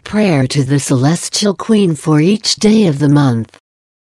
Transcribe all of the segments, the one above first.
prayer to the Celestial Queen for each day of the month.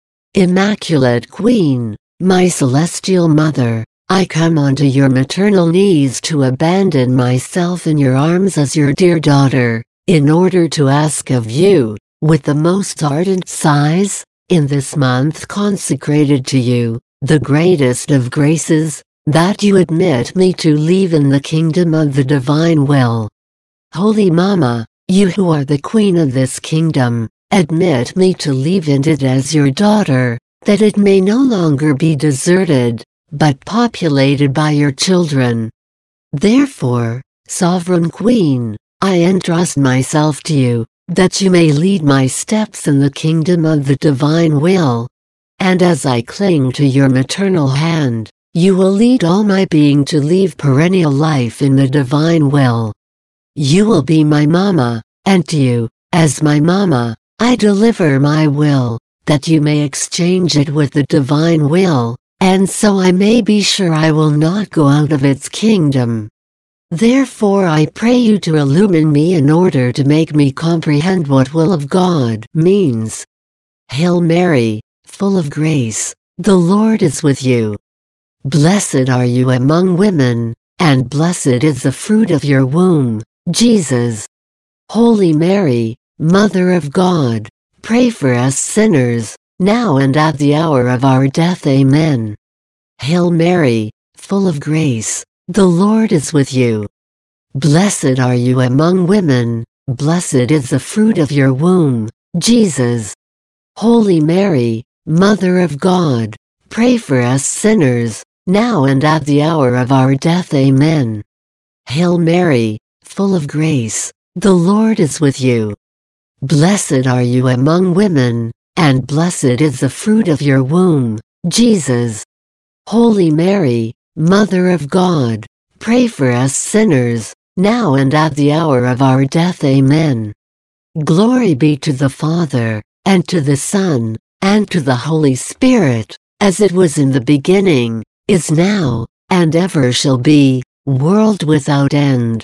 Immaculate Queen, my Celestial Mother, I come onto your maternal knees to abandon myself in your arms as your dear daughter, in order to ask of you, with the most ardent sighs, in this month consecrated to you, the greatest of graces, that you admit me to live in the kingdom of the divine will. Holy Mama, you who are the queen of this kingdom, admit me to live in it as your daughter, that it may no longer be deserted, but populated by your children. Therefore, Sovereign Queen, I entrust myself to you, that you may lead my steps in the kingdom of the divine will. And as I cling to your maternal hand, you will lead all my being to live perennial life in the divine will. You will be my Mama, and to you, as my Mama, I deliver my will, that you may exchange it with the divine will, and so I may be sure I will not go out of its kingdom. Therefore I pray you to illumine me in order to make me comprehend what will of God means. Hail Mary, full of grace, the Lord is with you. Blessed are you among women, and blessed is the fruit of your womb, Jesus. Holy Mary, Mother of God, pray for us sinners, now and at the hour of our death. Amen. Hail Mary, full of grace, the Lord is with you. Blessed are you among women, blessed is the fruit of your womb, Jesus. Holy Mary, Mother of God, pray for us sinners, now and at the hour of our death. Amen. Hail Mary, full of grace, the Lord is with you. Blessed are you among women, and blessed is the fruit of your womb, Jesus. Holy Mary, Mother of God, pray for us sinners, now and at the hour of our death. Amen. Glory be to the Father, and to the Son, and to the Holy Spirit, as it was in the beginning, is now, and ever shall be, world without end.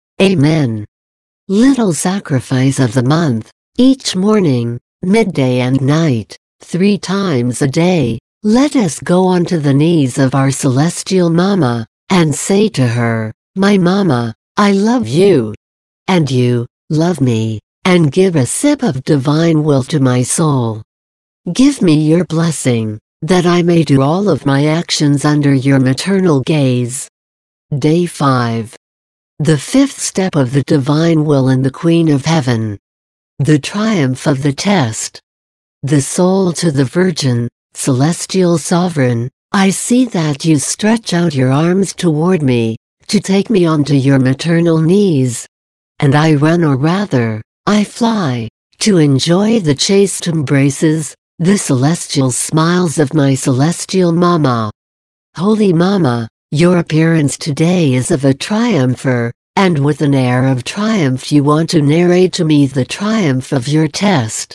Amen. Little sacrifice of the month, each morning, midday and night, 3 times a day, let us go onto the knees of our Celestial Mama, and say to her, my Mama, I love you. And you, love me, and give a sip of divine will to my soul. Give me your blessing, that I may do all of my actions under your maternal gaze. Day 5. The 5th step of the divine will in the Queen of Heaven. The triumph of the test. The soul to the Virgin, Celestial Sovereign, I see that you stretch out your arms toward me, to take me onto your maternal knees. And I run, or rather, I fly, to enjoy the chaste embraces, the celestial smiles of my Celestial Mama. Holy Mama, your appearance today is of a triumpher, and with an air of triumph you want to narrate to me the triumph of your test.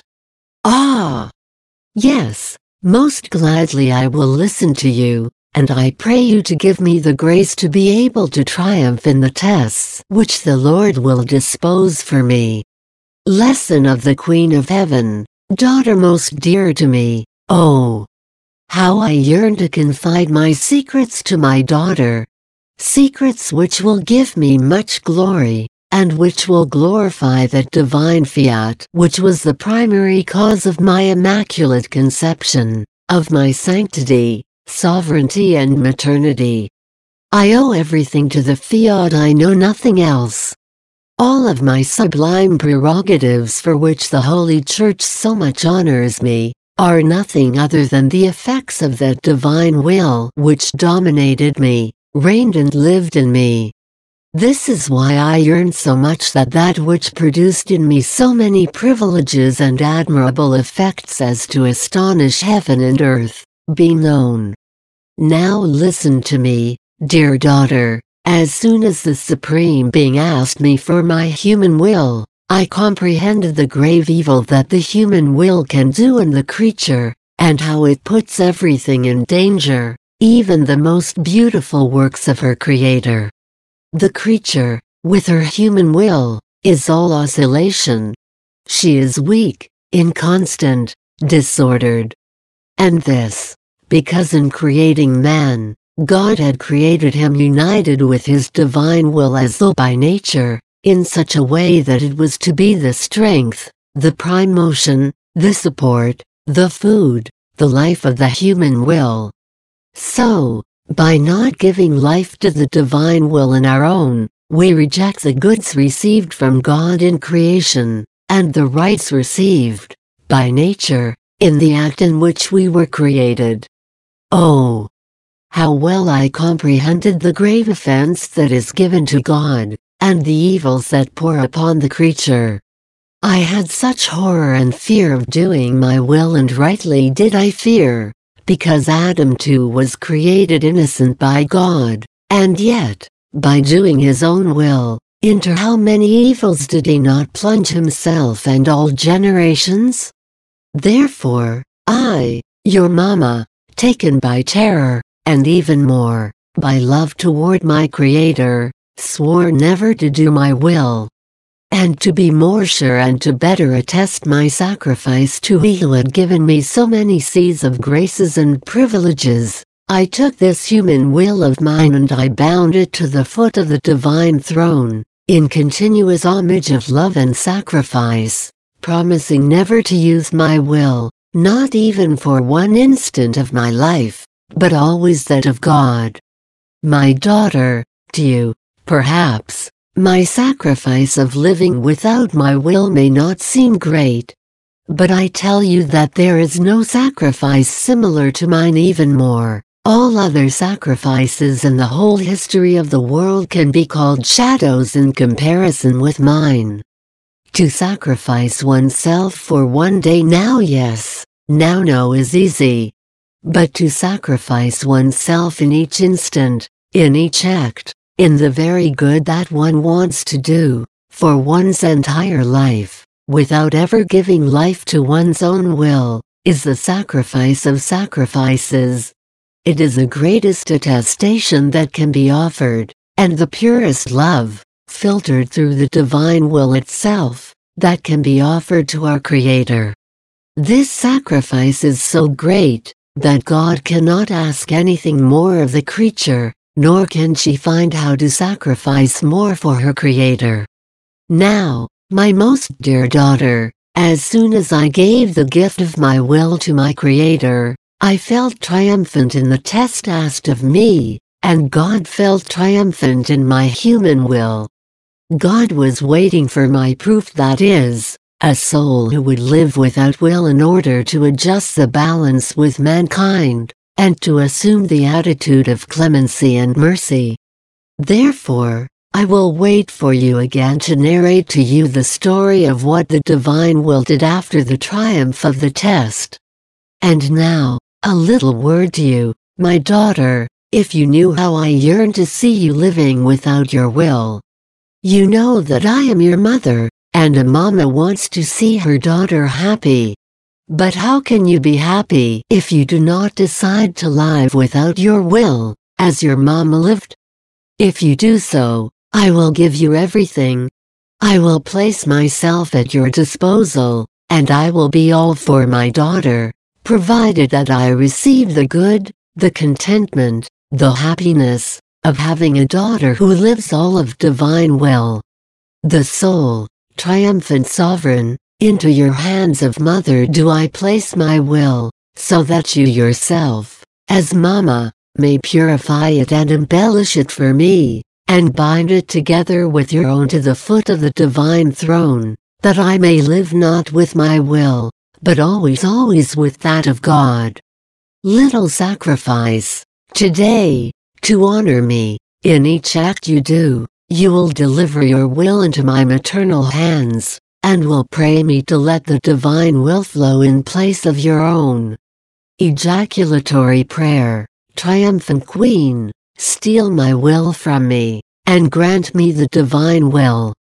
Ah! Yes, most gladly I will listen to you, and I pray you to give me the grace to be able to triumph in the tests which the Lord will dispose for me. Lesson of the Queen of Heaven, daughter most dear to me, oh! How I yearn to confide my secrets to my daughter. Secrets which will give me much glory, and which will glorify that divine fiat which was the primary cause of my immaculate conception, of my sanctity, sovereignty and maternity. I owe everything to the fiat, I know nothing else. All of my sublime prerogatives for which the Holy Church so much honors me, are nothing other than the effects of that divine will which dominated me, reigned and lived in me. This is why I yearn so much that which produced in me so many privileges and admirable effects as to astonish heaven and earth, be known. Now listen to me, dear daughter. As soon as the Supreme Being asked me for my human will, I comprehended the grave evil that the human will can do in the creature, and how it puts everything in danger, even the most beautiful works of her Creator. The creature, with her human will, is all oscillation. she is weak, inconstant, disordered. And this, because in creating man, God had created him united with his divine will as though by nature, in such a way that it was to be the strength, the prime motion, the support, the food, the life of the human will. So, by not giving life to the divine will in our own, we reject the goods received from God in creation, and the rights received, by nature, in the act in which we were created. Oh! How well I comprehended the grave offense that is given to God, and the evils that pour upon the creature. I had such horror and fear of doing my will, and rightly did I fear, because Adam too was created innocent by God, and yet, by doing his own will, into how many evils did he not plunge himself and all generations? Therefore, I, your mamma, taken by terror, and even more, by love toward my Creator, swore never to do my will. And to be more sure and to better attest my sacrifice to He who had given me so many seeds of graces and privileges, I took this human will of mine and I bound it to the foot of the divine throne, in continuous homage of love and sacrifice, promising never to use my will, not even for one instant of my life, but always that of God. My daughter, to you, perhaps, my sacrifice of living without my will may not seem great. But I tell you that there is no sacrifice similar to mine. Even more, all other sacrifices in the whole history of the world can be called shadows in comparison with mine. To sacrifice oneself for one day now, yes, now no, is easy. But to sacrifice oneself in each instant, in each act, in the very good that one wants to do, for one's entire life, without ever giving life to one's own will, is the sacrifice of sacrifices. It is the greatest attestation that can be offered, and the purest love, filtered through the divine will itself, that can be offered to our Creator. This sacrifice is so great, that God cannot ask anything more of the creature, nor can she find how to sacrifice more for her Creator. Now, my most dear daughter, as soon as I gave the gift of my will to my Creator, I felt triumphant in the test asked of me, and God felt triumphant in my human will. God was waiting for my proof, that is, a soul who would live without will in order to adjust the balance with mankind, and to assume the attitude of clemency and mercy. Therefore, I will wait for you again to narrate to you the story of what the divine will did after the triumph of the test. And now, a little word to you, my daughter, if you knew how I yearn to see you living without your will. You know that I am your mother, and a mama wants to see her daughter happy. But how can you be happy if you do not decide to live without your will, as your mama lived? If you do so, I will give you everything. I will place myself at your disposal, and I will be all for my daughter, provided that I receive the good, the contentment, the happiness, of having a daughter who lives all of divine will. The sole, triumphant sovereign, into your hands of mother do I place my will, so that you yourself, as mama, may purify it and embellish it for me, and bind it together with your own to the foot of the divine throne, that I may live not with my will, but always with that of God. Little sacrifice, today, to honor me, in each act you do, you will deliver your will into my maternal hands, and will pray me to let the divine will flow in place of your own. Ejaculatory prayer, triumphant Queen, steal my will from me, and grant me the divine will.